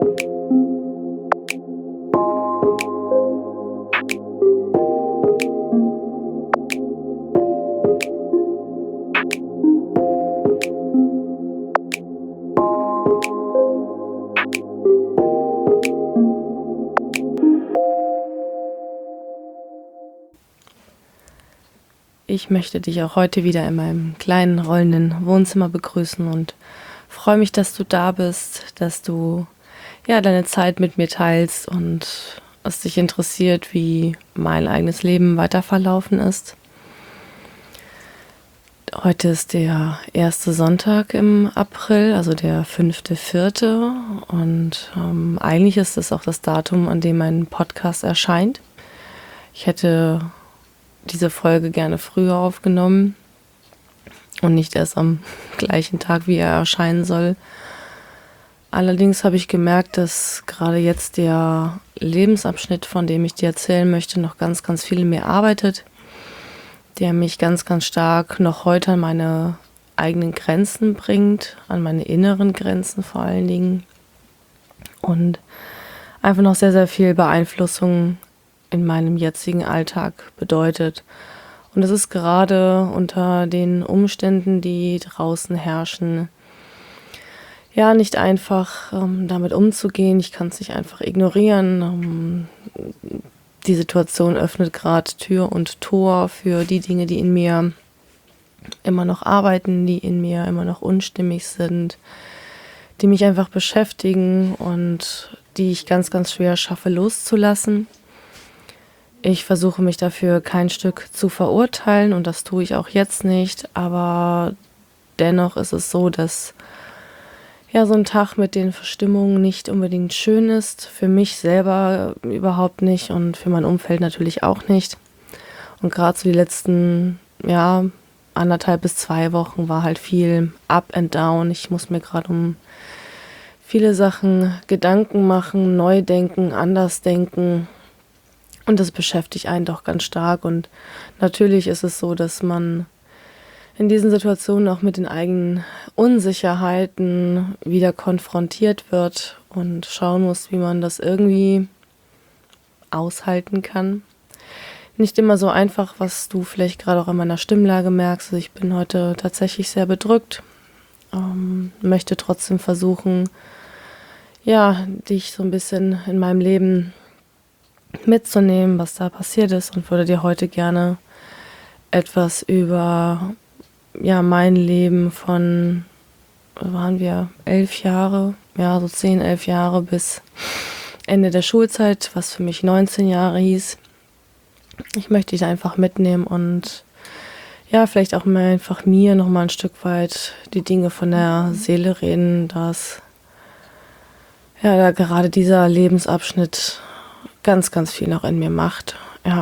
Ich möchte dich auch heute wieder in meinem kleinen rollenden Wohnzimmer begrüßen und freue mich, dass du da bist, dass du deine Zeit mit mir teilst und es dich interessiert, wie mein eigenes Leben weiter verlaufen ist. Heute ist der erste Sonntag im April, also der 5.4. und eigentlich ist es auch das Datum, an dem mein Podcast erscheint. Ich hätte diese Folge gerne früher aufgenommen und nicht erst am gleichen Tag, wie er erscheinen soll. Allerdings habe ich gemerkt, dass gerade jetzt der Lebensabschnitt, von dem ich dir erzählen möchte, noch ganz, ganz viel in mir arbeitet, der mich ganz, ganz stark noch heute an meine eigenen Grenzen bringt, an meine inneren Grenzen vor allen Dingen und einfach noch sehr, sehr viel Beeinflussung in meinem jetzigen Alltag bedeutet. Und es ist gerade unter den Umständen, die draußen herrschen, nicht einfach damit umzugehen. Ich kann es nicht einfach ignorieren. Die Situation öffnet gerade Tür und Tor für die Dinge, die in mir immer noch arbeiten, die in mir immer noch unstimmig sind, die mich einfach beschäftigen und die ich ganz, ganz schwer schaffe loszulassen. Ich versuche mich dafür kein Stück zu verurteilen und das tue ich auch jetzt nicht, aber dennoch ist es so, dass so ein Tag mit den Verstimmungen nicht unbedingt schön ist, für mich selber überhaupt nicht und für mein Umfeld natürlich auch nicht. Und gerade so die letzten 1,5 bis 2 Wochen war halt viel up and down. Ich muss mir gerade um viele Sachen Gedanken machen, neu denken, anders denken. Und das beschäftigt einen doch ganz stark. Und natürlich ist es so, dass man in diesen Situationen auch mit den eigenen Unsicherheiten wieder konfrontiert wird und schauen muss, wie man das irgendwie aushalten kann. Nicht immer so einfach, was du vielleicht gerade auch an meiner Stimmlage merkst. Also ich bin heute tatsächlich sehr bedrückt, möchte trotzdem versuchen, dich so ein bisschen in meinem Leben mitzunehmen, was da passiert ist und würde dir heute gerne etwas über mein Leben von, waren wir 11 Jahre, so 10, 11 Jahre bis Ende der Schulzeit, was für mich 19 Jahre hieß. Ich möchte dich einfach mitnehmen und vielleicht auch mal einfach mir noch mal ein Stück weit die Dinge von der Seele reden, dass da gerade dieser Lebensabschnitt ganz, ganz viel noch in mir macht.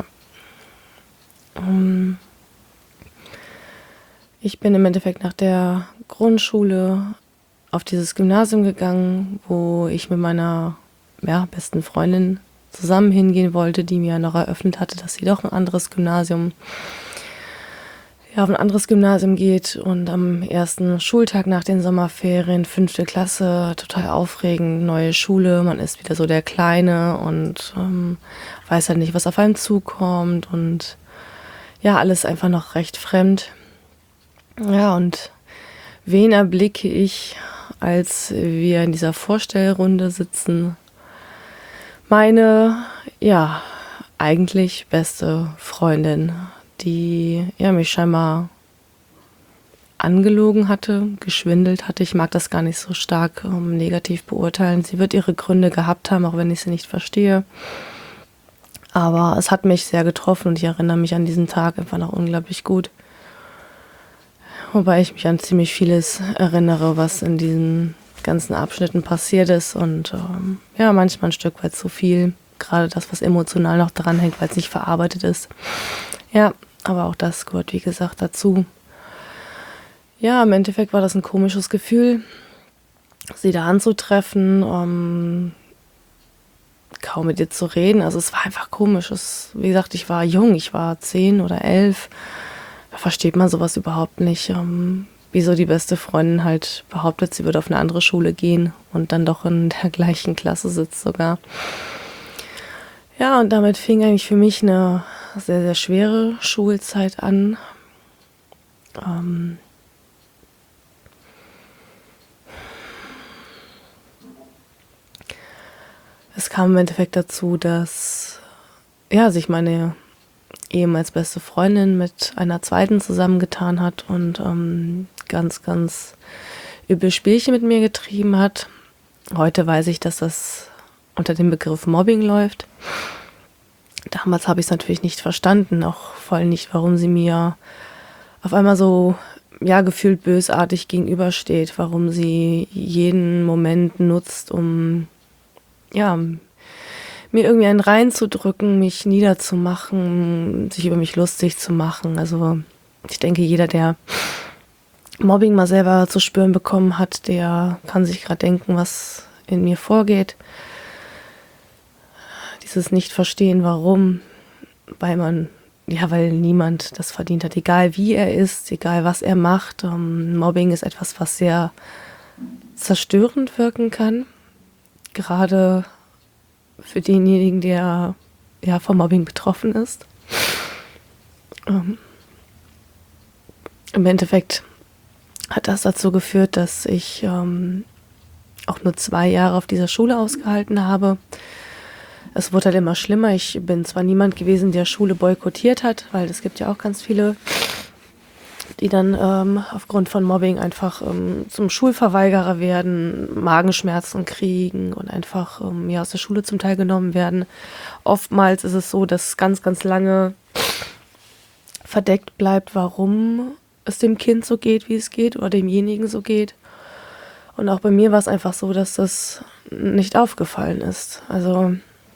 Ich bin im Endeffekt nach der Grundschule auf dieses Gymnasium gegangen, wo ich mit meiner besten Freundin zusammen hingehen wollte, die mir noch eröffnet hatte, dass sie doch auf ein anderes Gymnasium geht. Und am ersten Schultag nach den Sommerferien, 5. Klasse, total aufregend, neue Schule, man ist wieder so der Kleine und weiß halt nicht, was auf einen zukommt und alles einfach noch recht fremd. Und wen erblicke ich, als wir in dieser Vorstellrunde sitzen? Meine, eigentlich beste Freundin, die mich scheinbar angelogen hatte, geschwindelt hatte. Ich mag das gar nicht so stark negativ beurteilen. Sie wird ihre Gründe gehabt haben, auch wenn ich sie nicht verstehe. Aber es hat mich sehr getroffen und ich erinnere mich an diesen Tag einfach noch unglaublich gut. Wobei ich mich an ziemlich vieles erinnere, was in diesen ganzen Abschnitten passiert ist und manchmal ein Stück weit zu viel. Gerade das, was emotional noch dranhängt, weil es nicht verarbeitet ist. Aber auch das gehört, wie gesagt, dazu. Im Endeffekt war das ein komisches Gefühl, sie da anzutreffen, kaum mit ihr zu reden. Also es war einfach komisch. Wie gesagt, ich war jung, ich war 10 oder 11. Da versteht man sowas überhaupt nicht. wieso die beste Freundin halt behauptet, sie würde auf eine andere Schule gehen und dann doch in der gleichen Klasse sitzt sogar. Ja, und damit fing eigentlich für mich eine sehr, sehr schwere Schulzeit an. Es kam im Endeffekt dazu, dass sich meine ehemals beste Freundin mit einer zweiten zusammengetan hat und ganz, ganz üble Spielchen mit mir getrieben hat. Heute weiß ich, dass das unter dem Begriff Mobbing läuft. Damals habe ich es natürlich nicht verstanden, auch voll nicht, warum sie mir auf einmal so gefühlt bösartig gegenübersteht, warum sie jeden Moment nutzt, um mir irgendwie einen reinzudrücken, mich niederzumachen, sich über mich lustig zu machen. Also ich denke, jeder, der Mobbing mal selber zu spüren bekommen hat, der kann sich gerade denken, was in mir vorgeht. Dieses Nicht-Verstehen, warum, weil niemand das verdient hat, egal wie er ist, egal was er macht. Mobbing ist etwas, was sehr zerstörend wirken kann, gerade für denjenigen, der vom Mobbing betroffen ist. Im Endeffekt hat das dazu geführt, dass ich auch nur 2 Jahre auf dieser Schule ausgehalten habe. Es wurde halt immer schlimmer. Ich bin zwar niemand gewesen, der Schule boykottiert hat, weil es gibt ja auch ganz viele, die dann aufgrund von Mobbing einfach zum Schulverweigerer werden, Magenschmerzen kriegen und einfach aus der Schule zum Teil genommen werden. Oftmals ist es so, dass ganz, ganz lange verdeckt bleibt, warum es dem Kind so geht, wie es geht, oder demjenigen so geht. Und auch bei mir war es einfach so, dass das nicht aufgefallen ist. Also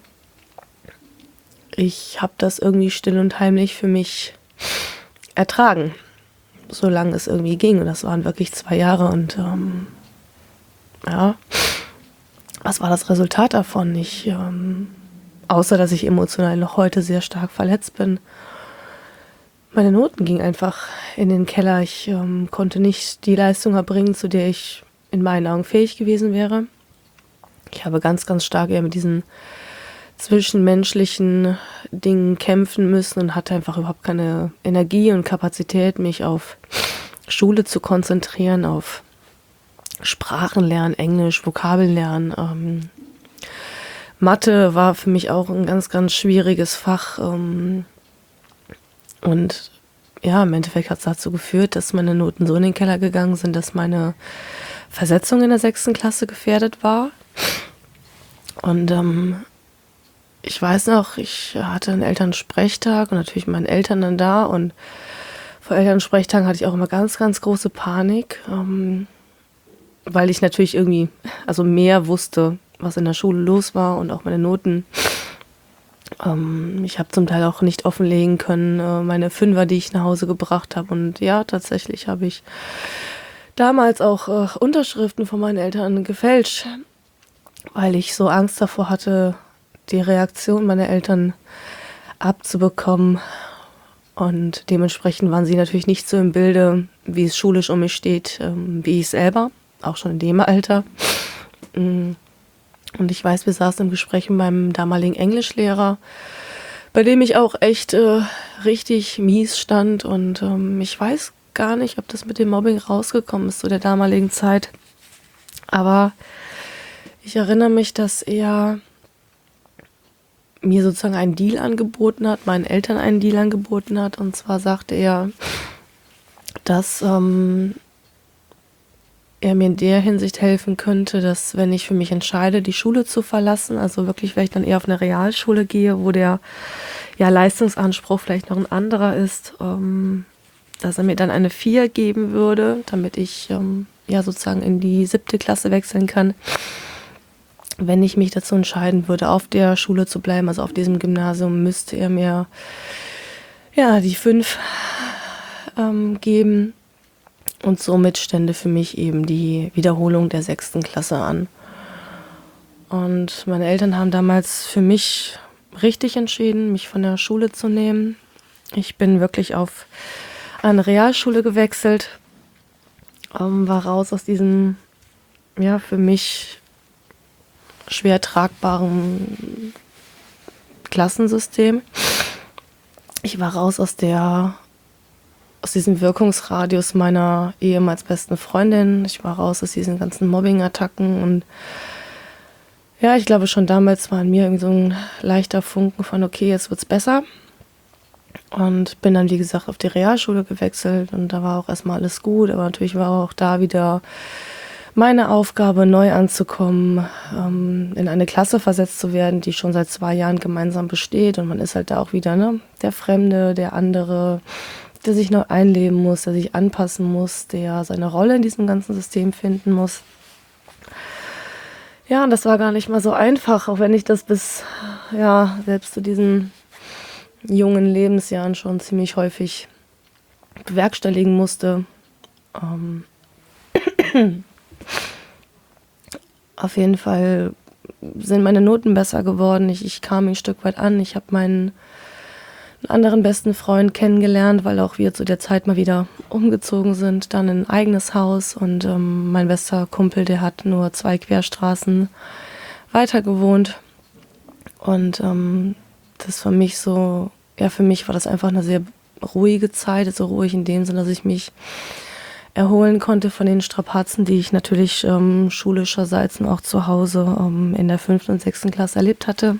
ich habe das irgendwie still und heimlich für mich ertragen, solange es irgendwie ging. Und das waren wirklich 2 Jahre. Und was war das Resultat davon? Außer, dass ich emotional noch heute sehr stark verletzt bin. Meine Noten gingen einfach in den Keller. Ich konnte nicht die Leistung erbringen, zu der ich in meinen Augen fähig gewesen wäre. Ich habe ganz, ganz stark eher mit diesen zwischenmenschlichen Dingen kämpfen müssen und hatte einfach überhaupt keine Energie und Kapazität, mich auf Schule zu konzentrieren, auf Sprachen lernen, Englisch, Vokabeln lernen. Mathe war für mich auch ein ganz, ganz schwieriges Fach. Und im Endeffekt hat es dazu geführt, dass meine Noten so in den Keller gegangen sind, dass meine Versetzung in der 6. Klasse gefährdet war. Und ich weiß noch, ich hatte einen Elternsprechtag und natürlich meinen Eltern dann da. Und vor Elternsprechtagen hatte ich auch immer ganz, ganz große Panik, weil ich natürlich irgendwie mehr wusste, was in der Schule los war und auch meine Noten. Ich habe zum Teil auch nicht offenlegen können, meine 5er, die ich nach Hause gebracht habe. Und ja, tatsächlich habe ich damals auch Unterschriften von meinen Eltern gefälscht, weil ich so Angst davor hatte, die Reaktion meiner Eltern abzubekommen. Und dementsprechend waren sie natürlich nicht so im Bilde, wie es schulisch um mich steht, wie ich selber, auch schon in dem Alter. Und ich weiß, wir saßen im Gespräch mit meinem damaligen Englischlehrer, bei dem ich auch echt richtig mies stand. Und ich weiß gar nicht, ob das mit dem Mobbing rausgekommen ist zu der damaligen Zeit. Aber ich erinnere mich, dass er mir sozusagen einen Deal angeboten hat, meinen Eltern einen Deal angeboten hat. Und zwar sagte er, dass er mir in der Hinsicht helfen könnte, dass, wenn ich für mich entscheide, die Schule zu verlassen, also wirklich vielleicht dann eher auf eine Realschule gehe, wo der Leistungsanspruch vielleicht noch ein anderer ist, dass er mir dann eine 4 geben würde, damit ich sozusagen in die 7. Klasse wechseln kann. Wenn ich mich dazu entscheiden würde, auf der Schule zu bleiben, also auf diesem Gymnasium, müsste er mir die 5 geben. Und somit stände für mich eben die Wiederholung der 6. Klasse an. Und meine Eltern haben damals für mich richtig entschieden, mich von der Schule zu nehmen. Ich bin wirklich auf eine Realschule gewechselt. war raus aus diesem, ja, für mich schwer tragbaren Klassensystem. Ich war raus aus diesem Wirkungsradius meiner ehemals besten Freundin. Ich war raus aus diesen ganzen Mobbing-Attacken und ja, ich glaube schon damals war in mir irgendwie so ein leichter Funken von, okay, jetzt wird's besser. Und bin dann, wie gesagt, auf die Realschule gewechselt und da war auch erstmal alles gut, aber natürlich war auch da wieder meine Aufgabe, neu anzukommen, in eine Klasse versetzt zu werden, die schon seit 2 Jahren gemeinsam besteht und man ist halt da auch wieder, ne, der Fremde, der andere, der sich neu einleben muss, der sich anpassen muss, der seine Rolle in diesem ganzen System finden muss. Ja, und das war gar nicht mal so einfach, auch wenn ich das selbst zu diesen jungen Lebensjahren schon ziemlich häufig bewerkstelligen musste. Auf jeden Fall sind meine Noten besser geworden. Ich kam ein Stück weit an. Ich habe meinen anderen besten Freund kennengelernt, weil auch wir zu der Zeit mal wieder umgezogen sind, dann in ein eigenes Haus. Und mein bester Kumpel, der hat nur 2 Querstraßen weiter gewohnt. Und das für mich so, ja, für mich war das einfach eine sehr ruhige Zeit, so ruhig in dem Sinne, dass ich mich erholen konnte von den Strapazen, die ich natürlich schulischerseits und auch zu Hause in der 5. und 6. Klasse erlebt hatte.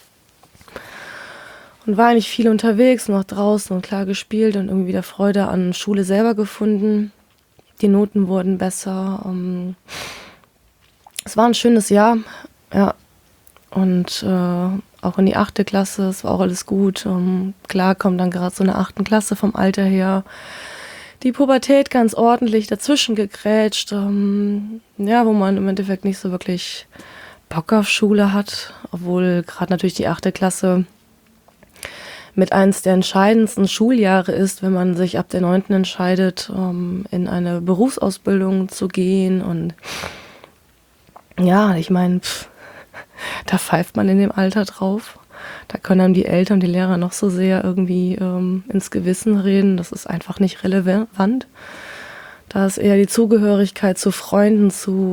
Und war eigentlich viel unterwegs, noch draußen und klar gespielt und irgendwie wieder Freude an Schule selber gefunden. Die Noten wurden besser. Es war ein schönes Jahr, ja. Und auch in die 8. Klasse, es war auch alles gut. Klar kommt dann gerade so eine 8. Klasse vom Alter her. Die Pubertät ganz ordentlich dazwischen gegrätscht, wo man im Endeffekt nicht so wirklich Bock auf Schule hat. Obwohl gerade natürlich die 8. Klasse mit eins der entscheidendsten Schuljahre ist, wenn man sich ab der 9. entscheidet, in eine Berufsausbildung zu gehen. Und ja, ich meine, da pfeift man in dem Alter drauf. Da können einem die Eltern, die Lehrer noch so sehr irgendwie ins Gewissen reden. Das ist einfach nicht relevant. Da ist eher die Zugehörigkeit zu Freunden,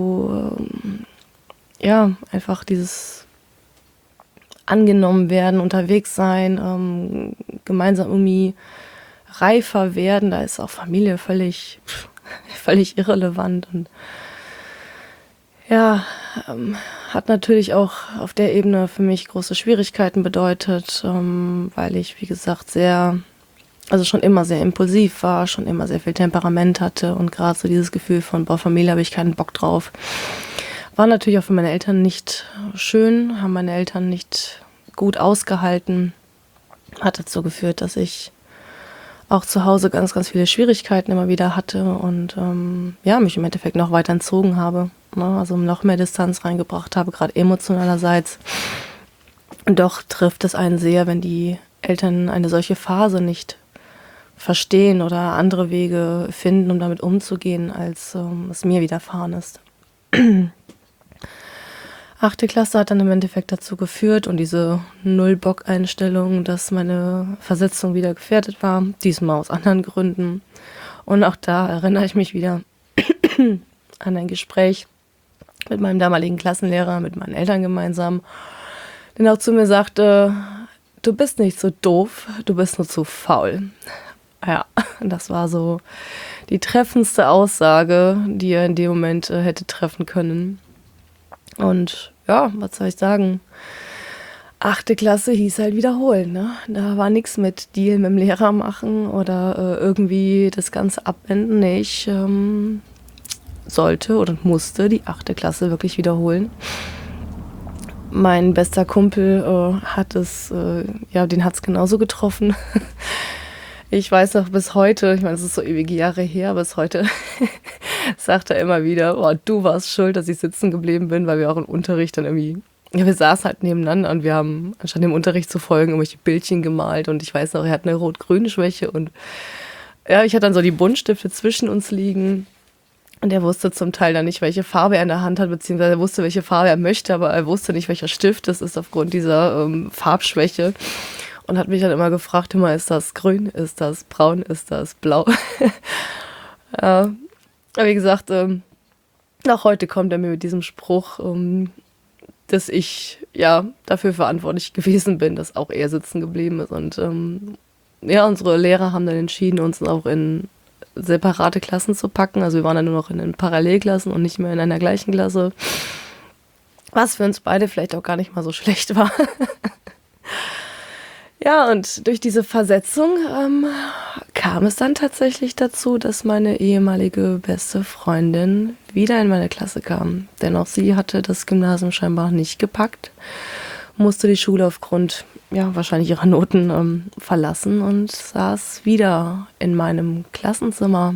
einfach dieses angenommen werden, unterwegs sein, gemeinsam irgendwie reifer werden. Da ist auch Familie völlig irrelevant. Und ja, hat natürlich auch auf der Ebene für mich große Schwierigkeiten bedeutet, weil ich, wie gesagt, schon immer sehr impulsiv war, schon immer sehr viel Temperament hatte und gerade so dieses Gefühl von, Familie habe ich keinen Bock drauf. War natürlich auch für meine Eltern nicht schön, haben meine Eltern nicht gut ausgehalten. Hat dazu geführt, dass ich auch zu Hause ganz, ganz viele Schwierigkeiten immer wieder hatte und mich im Endeffekt noch weiter entzogen habe. Ne? Also noch mehr Distanz reingebracht habe, gerade emotionalerseits. Und doch trifft es einen sehr, wenn die Eltern eine solche Phase nicht verstehen oder andere Wege finden, um damit umzugehen, als es mir widerfahren ist. 8. Klasse hat dann im Endeffekt dazu geführt und diese Null-Bock-Einstellung, dass meine Versetzung wieder gefährdet war, diesmal aus anderen Gründen. Und auch da erinnere ich mich wieder an ein Gespräch mit meinem damaligen Klassenlehrer, mit meinen Eltern gemeinsam, der auch zu mir sagte, du bist nicht so doof, du bist nur zu faul. Ja, das war so die treffendste Aussage, die er in dem Moment hätte treffen können. Und ja, was soll ich sagen? 8. Klasse hieß halt wiederholen, ne? Da war nichts mit Deal mit dem Lehrer machen oder irgendwie das Ganze abwenden. Nee, ich sollte oder musste die 8. Klasse wirklich wiederholen. Mein bester Kumpel den hat's genauso getroffen. Ich weiß noch bis heute, ich meine, es ist so ewige Jahre her, bis heute sagt er immer wieder, oh, du warst schuld, dass ich sitzen geblieben bin, weil wir auch im Unterricht dann irgendwie, ja, wir saßen halt nebeneinander und wir haben anstatt dem Unterricht zu folgen irgendwelche Bildchen gemalt und ich weiß noch, er hat eine Rot-Grün-Schwäche und ja, ich hatte dann so die Buntstifte zwischen uns liegen und er wusste zum Teil dann nicht, welche Farbe er in der Hand hat, beziehungsweise er wusste, welche Farbe er möchte, aber er wusste nicht, welcher Stift es ist aufgrund dieser Farbschwäche. Und hat mich dann immer gefragt, ist das grün, ist das braun, ist das blau? Ja, Aber wie gesagt, auch heute kommt er mir mit diesem Spruch, dass ich ja dafür verantwortlich gewesen bin, dass auch er sitzen geblieben ist. Und ja, unsere Lehrer haben dann entschieden, uns auch in separate Klassen zu packen. Also wir waren dann nur noch in den Parallelklassen und nicht mehr in einer gleichen Klasse. Was für uns beide vielleicht auch gar nicht mal so schlecht war. Ja, und durch diese Versetzung kam es dann tatsächlich dazu, dass meine ehemalige beste Freundin wieder in meine Klasse kam. Denn auch sie hatte das Gymnasium scheinbar nicht gepackt, musste die Schule aufgrund, ja, wahrscheinlich ihrer Noten verlassen und saß wieder in meinem Klassenzimmer.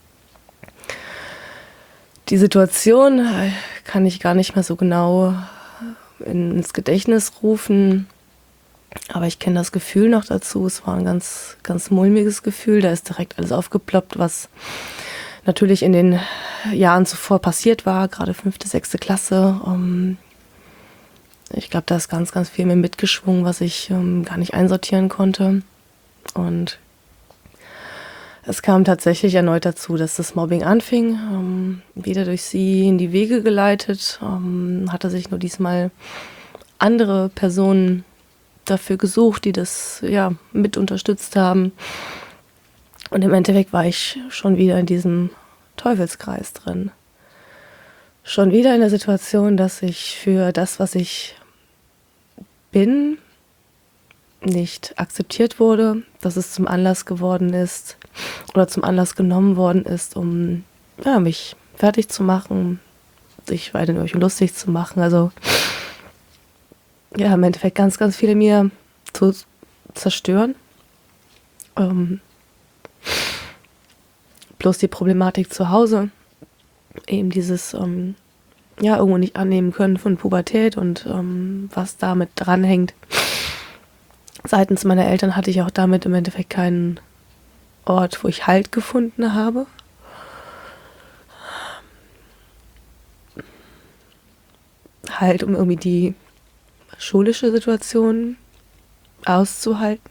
Die Situation kann ich gar nicht mehr so genau ins Gedächtnis rufen. Aber ich kenne das Gefühl noch dazu. Es war ein ganz, ganz mulmiges Gefühl. Da ist direkt alles aufgeploppt, was natürlich in den Jahren zuvor passiert war, gerade 5., 6. Klasse. Ich glaube, da ist ganz, ganz viel mit mitgeschwungen, was ich gar nicht einsortieren konnte. Und es kam tatsächlich erneut dazu, dass das Mobbing anfing. Wieder durch sie in die Wege geleitet. Hatte sich nur diesmal andere Personen dafür gesucht, die das ja mit unterstützt haben. Und im Endeffekt war ich schon wieder in diesem Teufelskreis drin. Schon wieder in der Situation, dass ich für das, was ich bin, nicht akzeptiert wurde, dass es zum Anlass geworden ist oder zum Anlass genommen worden ist, um ja, mich fertig zu machen, sich weiter über mich lustig zu machen. Also ja, im Endeffekt ganz, ganz viel in mir zu zerstören. Bloß die Problematik zu Hause, eben dieses ja, irgendwo nicht annehmen können von Pubertät und was damit dranhängt. Seitens meiner Eltern hatte ich auch damit im Endeffekt keinen Ort, wo ich Halt gefunden habe. Halt, um irgendwie die schulische Situation auszuhalten.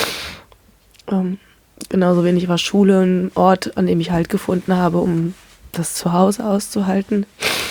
Genauso wenig war Schule ein Ort, an dem ich Halt gefunden habe, um das Zuhause auszuhalten.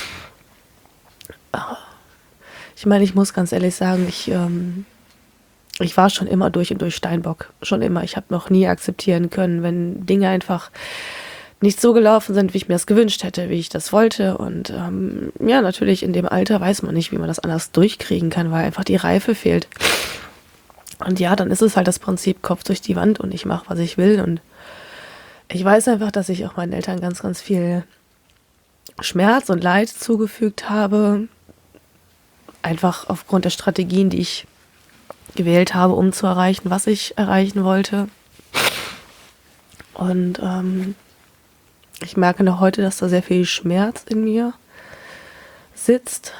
Ich meine, ich muss ganz ehrlich sagen, ich war schon immer durch und durch Steinbock. Schon immer. Ich habe noch nie akzeptieren können, wenn Dinge einfach nicht so gelaufen sind, wie ich mir das gewünscht hätte, wie ich das wollte. Und ja, natürlich in dem Alter weiß man nicht, wie man das anders durchkriegen kann, weil einfach die Reife fehlt. Und ja, dann ist es halt das Prinzip Kopf durch die Wand und ich mache, was ich will. Und ich weiß einfach, dass ich auch meinen Eltern ganz, ganz viel Schmerz und Leid zugefügt habe. Einfach aufgrund der Strategien, die ich gewählt habe, um zu erreichen, was ich erreichen wollte. Und ich merke noch heute, dass da sehr viel Schmerz in mir sitzt.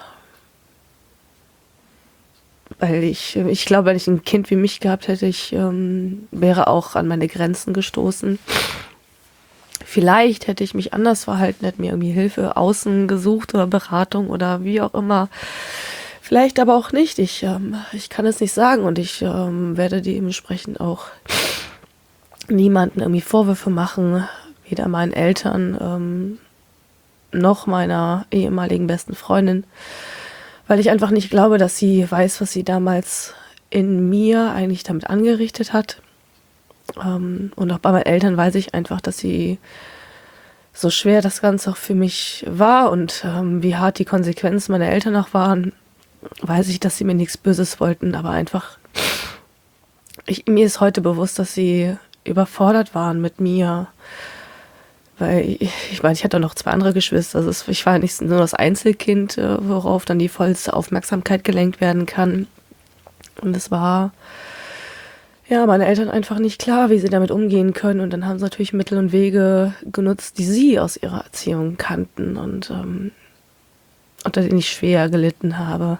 Weil ich glaube, wenn ich ein Kind wie mich gehabt hätte, ich wäre auch an meine Grenzen gestoßen. Vielleicht hätte ich mich anders verhalten, hätte mir irgendwie Hilfe außen gesucht oder Beratung oder wie auch immer. Vielleicht aber auch nicht. Ich kann es nicht sagen und ich werde dementsprechend auch niemanden irgendwie Vorwürfe machen, weder meinen Eltern noch meiner ehemaligen besten Freundin, weil ich einfach nicht glaube, dass sie weiß, was sie damals in mir eigentlich damit angerichtet hat. Und auch bei meinen Eltern weiß ich einfach, dass sie so schwer das Ganze auch für mich war und wie hart die Konsequenzen meiner Eltern auch waren, weiß ich, dass sie mir nichts Böses wollten, aber einfach, mir ist heute bewusst, dass sie überfordert waren mit mir, weil ich meine, ich hatte auch noch 2 andere Geschwister, also ich war nicht nur das Einzelkind, worauf dann die vollste Aufmerksamkeit gelenkt werden kann. Und es war ja meine Eltern einfach nicht klar, wie sie damit umgehen können. Und dann haben sie natürlich Mittel und Wege genutzt, die sie aus ihrer Erziehung kannten und unter denen ich schwer gelitten habe.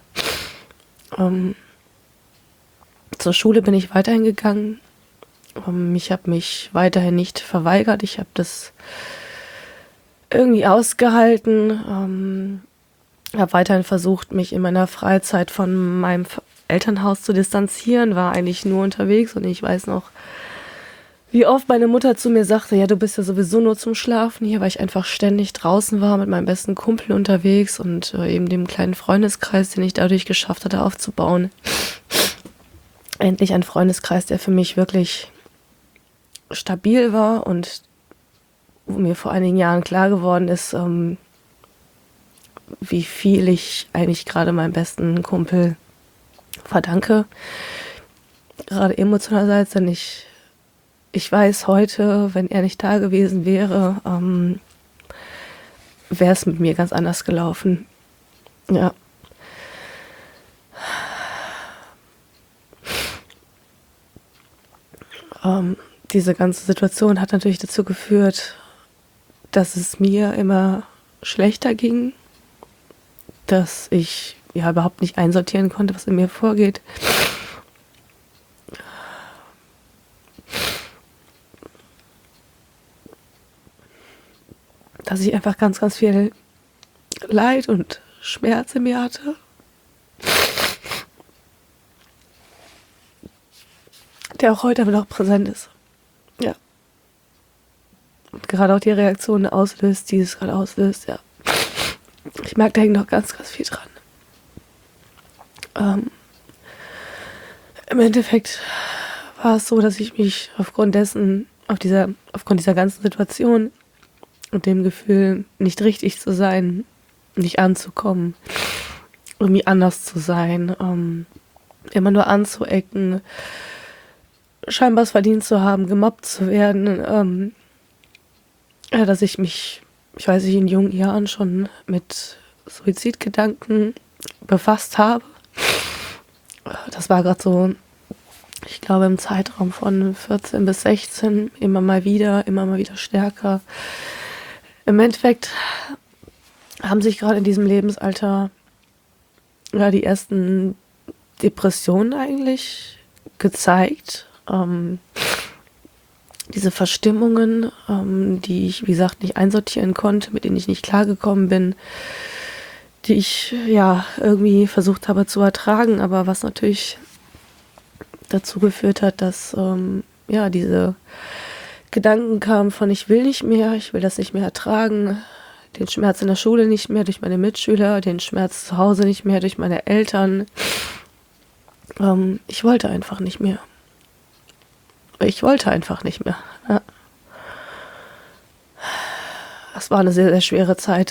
Zur Schule bin ich weiterhin gegangen. Ich habe mich weiterhin nicht verweigert. Ich habe das irgendwie ausgehalten. Habe weiterhin versucht, mich in meiner Freizeit von meinem Elternhaus zu distanzieren. War eigentlich nur unterwegs und ich weiß noch, wie oft meine Mutter zu mir sagte, ja, du bist ja sowieso nur zum Schlafen hier, weil ich einfach ständig draußen war mit meinem besten Kumpel unterwegs und eben dem kleinen Freundeskreis, den ich dadurch geschafft hatte aufzubauen. Endlich ein Freundeskreis, der für mich wirklich stabil war und wo mir vor einigen Jahren klar geworden ist, wie viel ich eigentlich gerade meinem besten Kumpel verdanke. Gerade emotionalerseits, denn ich weiß heute, wenn er nicht da gewesen wäre, wäre es mit mir ganz anders gelaufen. Ja. Diese ganze Situation hat natürlich dazu geführt, dass es mir immer schlechter ging, dass ich ja überhaupt nicht einsortieren konnte, was in mir vorgeht. Dass ich einfach ganz, ganz viel Leid und Schmerz in mir hatte. Der auch heute aber noch präsent ist. Ja. Und gerade auch die Reaktionen auslöst, die es gerade auslöst, ja. Ich merke, da hängt noch ganz, ganz viel dran. Im Endeffekt war es so, dass ich mich aufgrund dieser ganzen Situation und dem Gefühl, nicht richtig zu sein, nicht anzukommen, irgendwie anders zu sein, immer nur anzuecken, scheinbar es verdient zu haben, gemobbt zu werden, dass ich mich, ich weiß nicht, in jungen Jahren schon mit Suizidgedanken befasst habe. Das war gerade so, ich glaube, im Zeitraum von 14 bis 16 immer mal wieder stärker. Im Endeffekt haben sich gerade in diesem Lebensalter ja die ersten Depressionen eigentlich gezeigt. Diese Verstimmungen, die ich, wie gesagt, nicht einsortieren konnte, mit denen ich nicht klargekommen bin, die ich ja irgendwie versucht habe zu ertragen, aber was natürlich dazu geführt hat, dass ja diese Gedanken kamen von ich will nicht mehr, ich will das nicht mehr ertragen, den Schmerz in der Schule nicht mehr durch meine Mitschüler, den Schmerz zu Hause nicht mehr durch meine Eltern. Ich wollte einfach nicht mehr. Ich wollte einfach nicht mehr. Ja. Das war eine sehr, sehr schwere Zeit.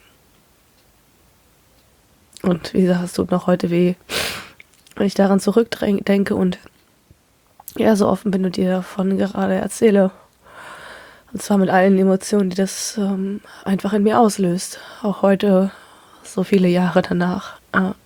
Und wie gesagt, es tut noch heute weh, wenn ich daran zurückdenke und ja, so offen bin und dir davon gerade erzähle. Und zwar mit allen Emotionen, die das einfach in mir auslöst. Auch heute, so viele Jahre danach.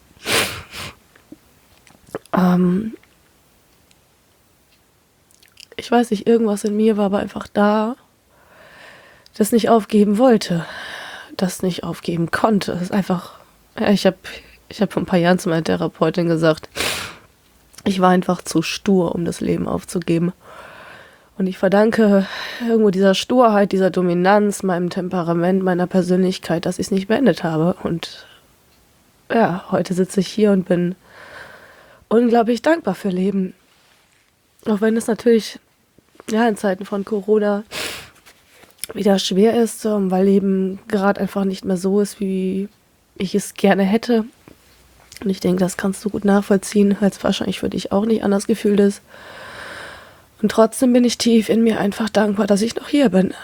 Ich weiß nicht, irgendwas in mir war aber einfach da, das nicht aufgeben wollte, das nicht aufgeben konnte. Es ist einfach, ja, ich hab vor ein paar Jahren zu meiner Therapeutin gesagt, ich war einfach zu stur, um das Leben aufzugeben. Und ich verdanke irgendwo dieser Sturheit, dieser Dominanz, meinem Temperament, meiner Persönlichkeit, dass ich es nicht beendet habe. Und ja, heute sitze ich hier und bin unglaublich dankbar für Leben. Auch wenn es natürlich ja in Zeiten von Corona wieder schwer ist, weil Leben gerade einfach nicht mehr so ist, wie ich es gerne hätte. Und ich denke, das kannst du gut nachvollziehen, weil es wahrscheinlich für dich auch nicht anders gefühlt ist. Und trotzdem bin ich tief in mir einfach dankbar, dass ich noch hier bin.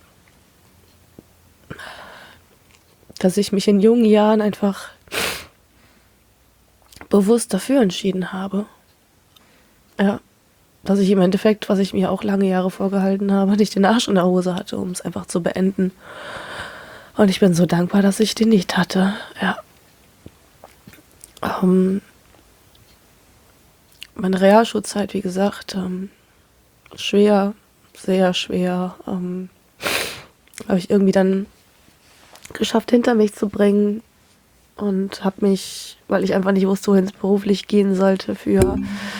Dass ich mich in jungen Jahren einfach bewusst dafür entschieden habe. Ja, dass ich im Endeffekt, was ich mir auch lange Jahre vorgehalten habe, nicht den Arsch in der Hose hatte, um es einfach zu beenden. Und ich bin so dankbar, dass ich den nicht hatte. Ja. Meine Realschulzeit, wie gesagt, schwer, sehr schwer, habe ich irgendwie dann geschafft, hinter mich zu bringen und habe mich, weil ich einfach nicht wusste, wohin es beruflich gehen sollte, für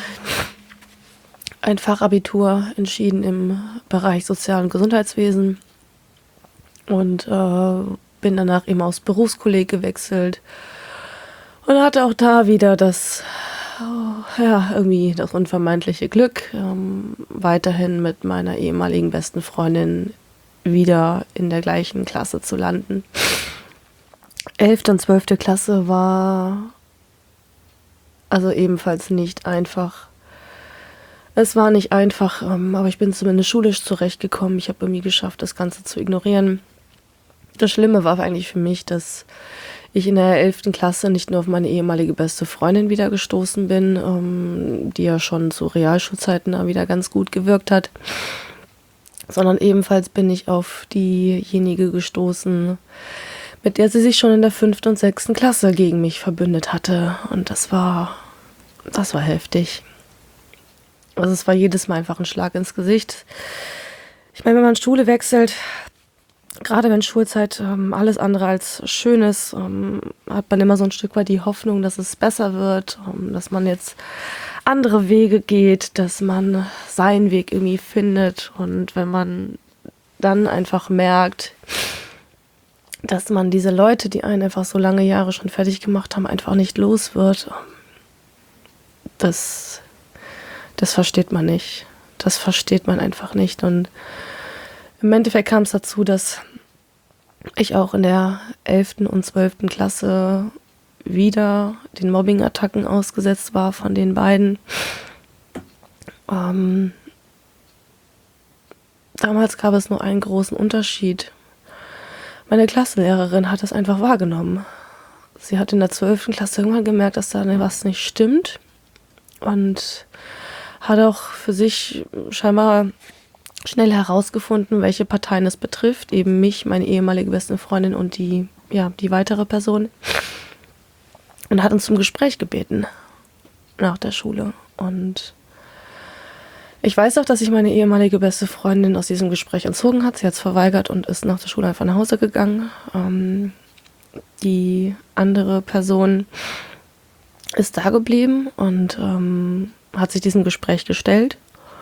ein Fachabitur entschieden im Bereich Sozial- und Gesundheitswesen und bin danach eben aufs Berufskolleg gewechselt und hatte auch da wieder das ja, irgendwie das unvermeidliche Glück, weiterhin mit meiner ehemaligen besten Freundin wieder in der gleichen Klasse zu landen. 11. und 12. Klasse war also ebenfalls nicht einfach. Es war nicht einfach, aber ich bin zumindest schulisch zurechtgekommen. Ich habe irgendwie geschafft, das Ganze zu ignorieren. Das Schlimme war eigentlich für mich, dass ich in der 11. Klasse nicht nur auf meine ehemalige beste Freundin wieder gestoßen bin, die ja schon zu Realschulzeiten da wieder ganz gut gewirkt hat, sondern ebenfalls bin ich auf diejenige gestoßen, mit der sie sich schon in der 5. und 6. Klasse gegen mich verbündet hatte. Und das war heftig. Also es war jedes Mal einfach ein Schlag ins Gesicht. Ich meine, wenn man Schule wechselt, gerade wenn Schulzeit alles andere als schön ist, hat man immer so ein Stück weit die Hoffnung, dass es besser wird, dass man jetzt andere Wege geht, dass man seinen Weg irgendwie findet. Und wenn man dann einfach merkt, dass man diese Leute, die einen einfach so lange Jahre schon fertig gemacht haben, einfach nicht los wird, das versteht man nicht. Das versteht man einfach nicht. Und im Endeffekt kam es dazu, dass ich auch in der 11. und 12. Klasse wieder den Mobbing-Attacken ausgesetzt war von den beiden. Damals gab es nur einen großen Unterschied. Meine Klassenlehrerin hat das einfach wahrgenommen. Sie hat in der 12. Klasse irgendwann gemerkt, dass da was nicht stimmt und hat auch für sich scheinbar schnell herausgefunden, welche Parteien es betrifft. Eben mich, meine ehemalige beste Freundin und die weitere Person. Und hat uns zum Gespräch gebeten nach der Schule. Und ich weiß auch, dass sich meine ehemalige beste Freundin aus diesem Gespräch entzogen hat. Sie hat es verweigert und ist nach der Schule einfach nach Hause gegangen. Die andere Person ist da geblieben und hat sich diesem Gespräch gestellt.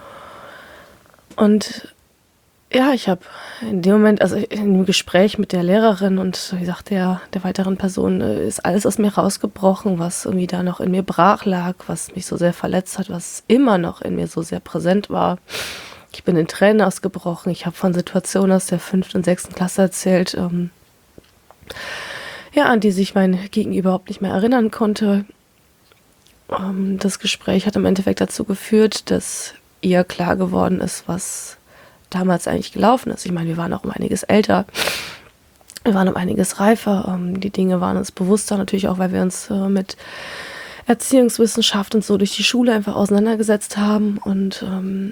Und ja, ich habe in dem Moment, also in dem Gespräch mit der Lehrerin und wie gesagt, der weiteren Person, ist alles aus mir rausgebrochen, was irgendwie da noch in mir brach lag, was mich so sehr verletzt hat, was immer noch in mir so sehr präsent war. Ich bin in Tränen ausgebrochen. Ich habe von Situationen aus der 5. und 6. Klasse erzählt, an die sich mein Gegenüber überhaupt nicht mehr erinnern konnte. Das Gespräch hat im Endeffekt dazu geführt, dass ihr klar geworden ist, was damals eigentlich gelaufen ist. Ich meine, wir waren auch um einiges älter, wir waren um einiges reifer, die Dinge waren uns bewusster, natürlich auch, weil wir uns mit Erziehungswissenschaft und so durch die Schule einfach auseinandergesetzt haben. Und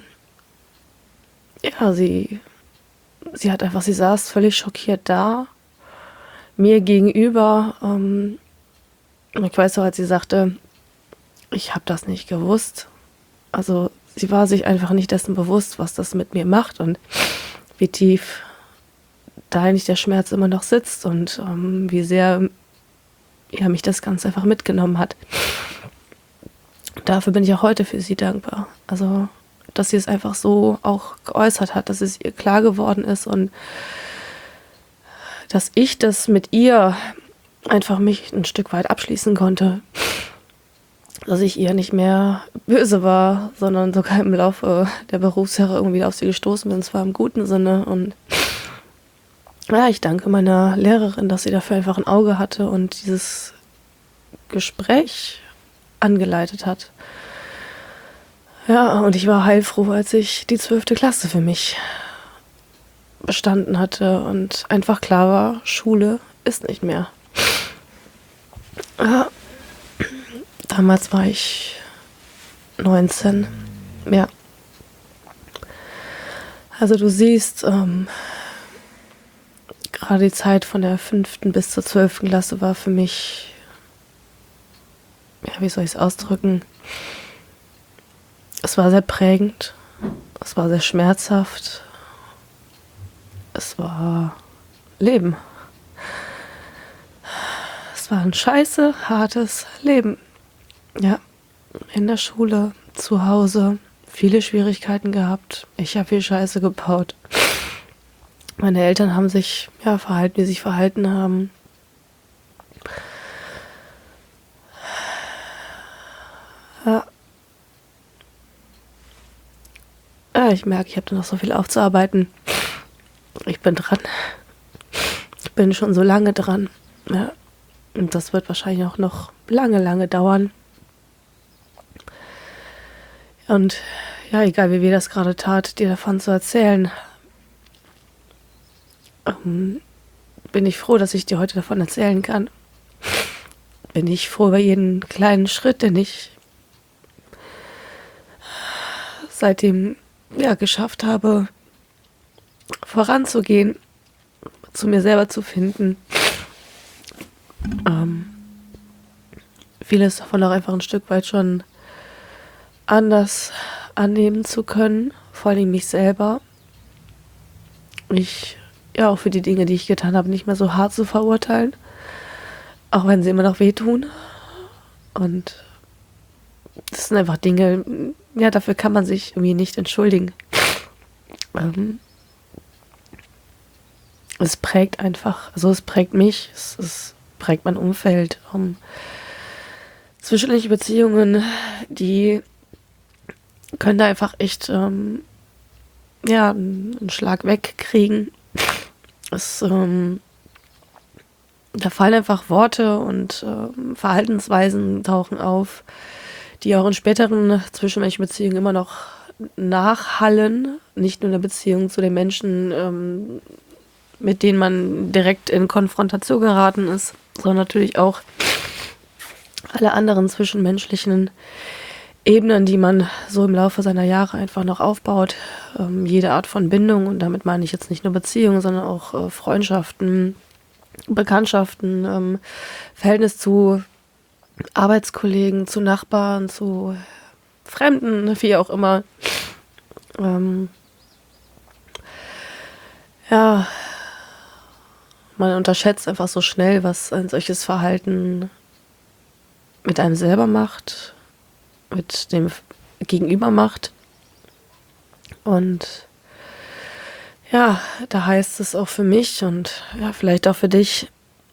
sie hat einfach, sie saß völlig schockiert da, mir gegenüber. Ich weiß auch, als sie sagte, ich habe das nicht gewusst. Also sie war sich einfach nicht dessen bewusst, was das mit mir macht und wie tief da eigentlich der Schmerz immer noch sitzt und wie sehr mich das Ganze einfach mitgenommen hat. Dafür bin ich auch heute für sie dankbar. Also, dass sie es einfach so auch geäußert hat, dass es ihr klar geworden ist und dass ich das mit ihr einfach mich ein Stück weit abschließen konnte. Dass ich ihr nicht mehr böse war, sondern sogar im Laufe der Berufsjahre irgendwie auf sie gestoßen bin, zwar im guten Sinne. Und ja, ich danke meiner Lehrerin, dass sie dafür einfach ein Auge hatte und dieses Gespräch angeleitet hat. Ja, und ich war heilfroh, als ich die 12. Klasse für mich bestanden hatte und einfach klar war, Schule ist nicht mehr. Ja. Damals war ich 19, ja. Also du siehst, gerade die Zeit von der 5. bis zur 12. Klasse war für mich, ja, wie soll ich es ausdrücken? Es war sehr prägend, es war sehr schmerzhaft, es war Leben. Es war ein scheiße, hartes Leben. Ja, in der Schule, zu Hause, viele Schwierigkeiten gehabt. Ich habe viel Scheiße gebaut. Meine Eltern haben sich verhalten, wie sie sich verhalten haben. Ja, ich merke, ich habe da noch so viel aufzuarbeiten. Ich bin dran. Ich bin schon so lange dran. Ja. Und das wird wahrscheinlich auch noch lange, lange dauern. Und ja, egal wie weh das gerade tat, dir davon zu erzählen, bin ich froh, dass ich dir heute davon erzählen kann. Bin ich froh über jeden kleinen Schritt, den ich seitdem geschafft habe, voranzugehen, zu mir selber zu finden. Vieles davon auch einfach ein Stück weit schon anders annehmen zu können, vor allem mich selber. Mich auch für die Dinge, die ich getan habe, nicht mehr so hart zu verurteilen, auch wenn sie immer noch wehtun. Und das sind einfach Dinge, dafür kann man sich irgendwie nicht entschuldigen. Es prägt einfach, also es prägt mich, es prägt mein Umfeld. Zwischenmenschliche Beziehungen, die können da einfach echt einen Schlag wegkriegen. Da fallen einfach Worte und Verhaltensweisen tauchen auf, die auch in späteren zwischenmenschlichen Beziehungen immer noch nachhallen. Nicht nur in der Beziehung zu den Menschen, mit denen man direkt in Konfrontation geraten ist, sondern natürlich auch alle anderen zwischenmenschlichen Ebenen, die man so im Laufe seiner Jahre einfach noch aufbaut. Jede Art von Bindung, und damit meine ich jetzt nicht nur Beziehungen, sondern auch Freundschaften, Bekanntschaften, Verhältnis zu Arbeitskollegen, zu Nachbarn, zu Fremden, wie auch immer. Man unterschätzt einfach so schnell, was ein solches Verhalten mit einem selber macht, mit dem Gegenüber macht. Und da heißt es auch für mich und vielleicht auch für dich,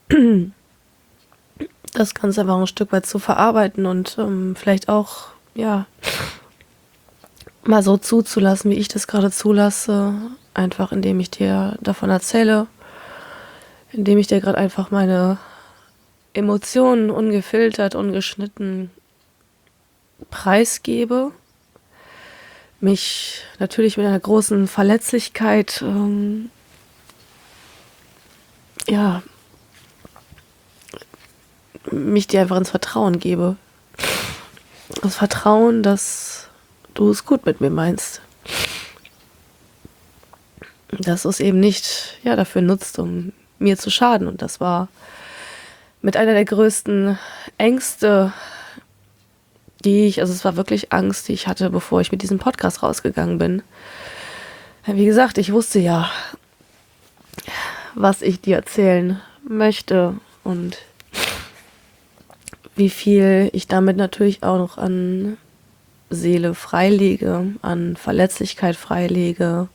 das Ganze einfach ein Stück weit zu verarbeiten und vielleicht auch, mal so zuzulassen, wie ich das gerade zulasse, einfach indem ich dir davon erzähle, indem ich dir gerade einfach meine Emotionen ungefiltert, ungeschnitten preisgebe, mich natürlich mit einer großen Verletzlichkeit mich dir einfach ins Vertrauen gebe. Das Vertrauen, dass du es gut mit mir meinst. Dass du es eben nicht dafür nutzt, um mir zu schaden. Und das war mit einer der größten Ängste, es war wirklich Angst, die ich hatte, bevor ich mit diesem Podcast rausgegangen bin. Wie gesagt, ich wusste ja, was ich dir erzählen möchte und wie viel ich damit natürlich auch noch an Seele freilege, an Verletzlichkeit freilege.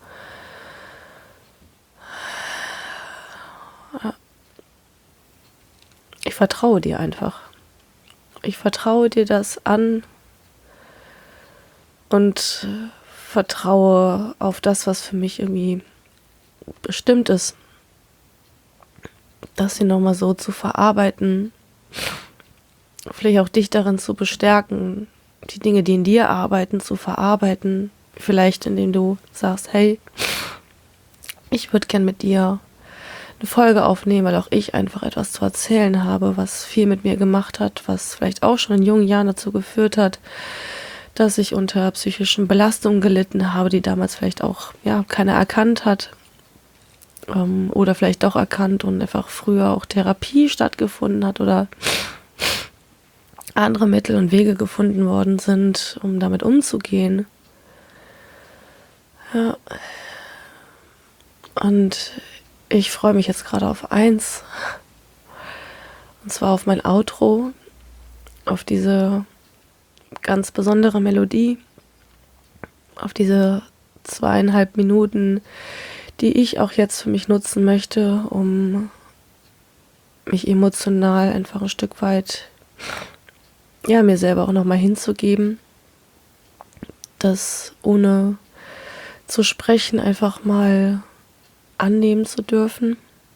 Ich vertraue dir einfach. Ich vertraue dir das an und vertraue auf das, was für mich irgendwie bestimmt ist. Das hier nochmal so zu verarbeiten, vielleicht auch dich darin zu bestärken, die Dinge, die in dir arbeiten, zu verarbeiten. Vielleicht indem du sagst, hey, ich würde gern mit dir eine Folge aufnehmen, weil auch ich einfach etwas zu erzählen habe, was viel mit mir gemacht hat, was vielleicht auch schon in jungen Jahren dazu geführt hat, dass ich unter psychischen Belastungen gelitten habe, die damals vielleicht auch keiner erkannt hat oder vielleicht doch erkannt und einfach früher auch Therapie stattgefunden hat oder andere Mittel und Wege gefunden worden sind, um damit umzugehen. Ja. Und ich freue mich jetzt gerade auf eins, und zwar auf mein Outro, auf diese ganz besondere Melodie, auf diese 2,5 Minuten, die ich auch jetzt für mich nutzen möchte, um mich emotional einfach ein Stück weit ja, mir selber auch nochmal hinzugeben, das ohne zu sprechen einfach mal annehmen zu dürfen.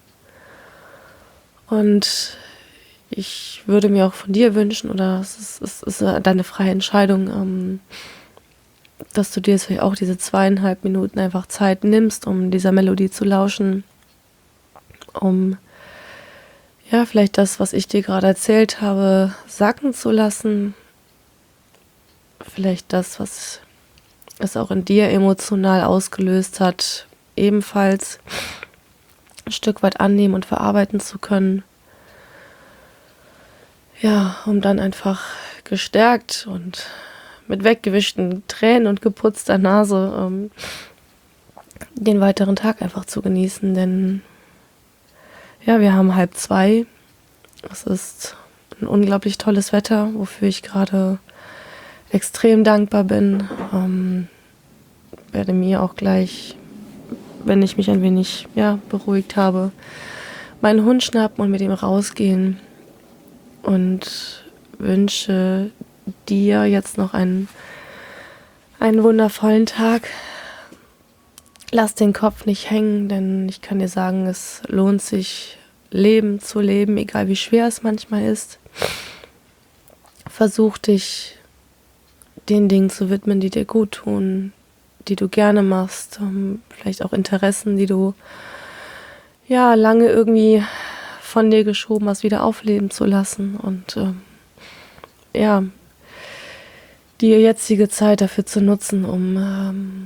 Und ich würde mir auch von dir wünschen, oder es ist deine freie Entscheidung, dass du dir jetzt vielleicht auch diese 2,5 Minuten einfach Zeit nimmst, um dieser Melodie zu lauschen, um ja vielleicht das, was ich dir gerade erzählt habe, sacken zu lassen. Vielleicht das, was es auch in dir emotional ausgelöst hat, ebenfalls ein Stück weit annehmen und verarbeiten zu können. Ja, um dann einfach gestärkt und mit weggewischten Tränen und geputzter Nase den weiteren Tag einfach zu genießen. Denn ja, wir haben 1:30. Es ist ein unglaublich tolles Wetter, wofür ich gerade extrem dankbar bin. Werde mir auch gleich, wenn ich mich ein wenig beruhigt habe, meinen Hund schnappen und mit ihm rausgehen. Und wünsche dir jetzt noch einen wundervollen Tag. Lass den Kopf nicht hängen, denn ich kann dir sagen, es lohnt sich, Leben zu leben, egal wie schwer es manchmal ist. Versuch dich den Dingen zu widmen, die dir gut tun, die du gerne machst, vielleicht auch Interessen, die du lange irgendwie von dir geschoben hast, wieder aufleben zu lassen und die jetzige Zeit dafür zu nutzen, um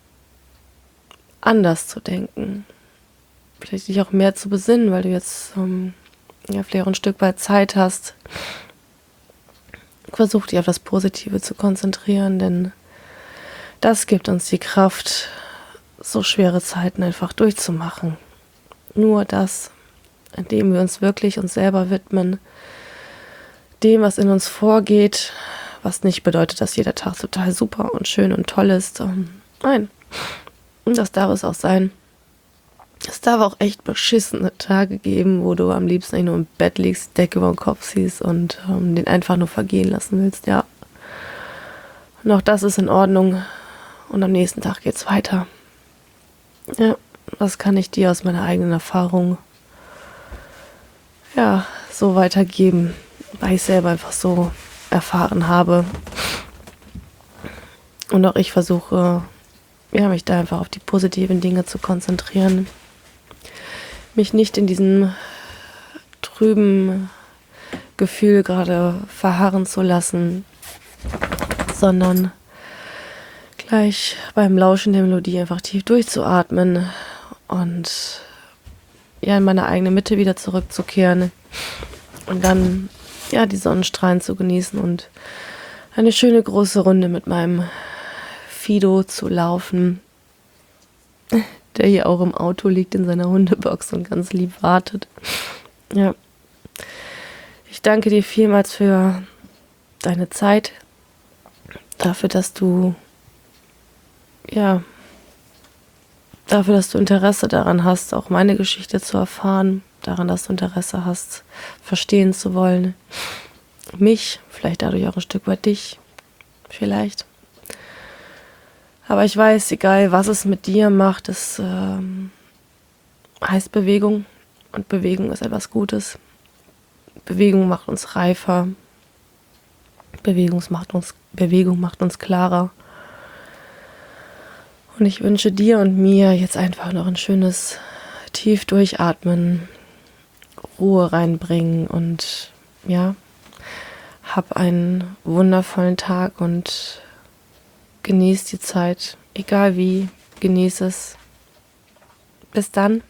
anders zu denken. Vielleicht dich auch mehr zu besinnen, weil du jetzt vielleicht auch ein Stück weit Zeit hast. Versuch dich auf das Positive zu konzentrieren, denn das gibt uns die Kraft, so schwere Zeiten einfach durchzumachen. Nur das, indem wir uns wirklich uns selber widmen, dem, was in uns vorgeht, was nicht bedeutet, dass jeder Tag total super und schön und toll ist. Nein, und das darf es auch sein. Es darf auch echt beschissene Tage geben, wo du am liebsten nicht nur im Bett liegst, Decke über den Kopf ziehst und den einfach nur vergehen lassen willst, ja. Und auch das ist in Ordnung. Und am nächsten Tag geht's weiter. Ja, das kann ich dir aus meiner eigenen Erfahrung so weitergeben, weil ich selber einfach so erfahren habe. Und auch ich versuche, mich da einfach auf die positiven Dinge zu konzentrieren. Mich nicht in diesem trüben Gefühl gerade verharren zu lassen, sondern gleich beim Lauschen der Melodie einfach tief durchzuatmen und in meine eigene Mitte wieder zurückzukehren und dann die Sonnenstrahlen zu genießen und eine schöne große Runde mit meinem Fido zu laufen, der hier auch im Auto liegt in seiner Hundebox und ganz lieb wartet. Ja. Ich danke dir vielmals für deine Zeit, dafür, dass du Interesse daran hast, auch meine Geschichte zu erfahren, daran, dass du Interesse hast, verstehen zu wollen. Mich, vielleicht dadurch auch ein Stück weit dich, vielleicht. Aber ich weiß, egal was es mit dir macht, es heißt Bewegung. Und Bewegung ist etwas Gutes. Bewegung macht uns reifer. Bewegung macht uns klarer. Und ich wünsche dir und mir jetzt einfach noch ein schönes tief durchatmen, Ruhe reinbringen und hab einen wundervollen Tag und genieß die Zeit, egal wie, genieß es. Bis dann.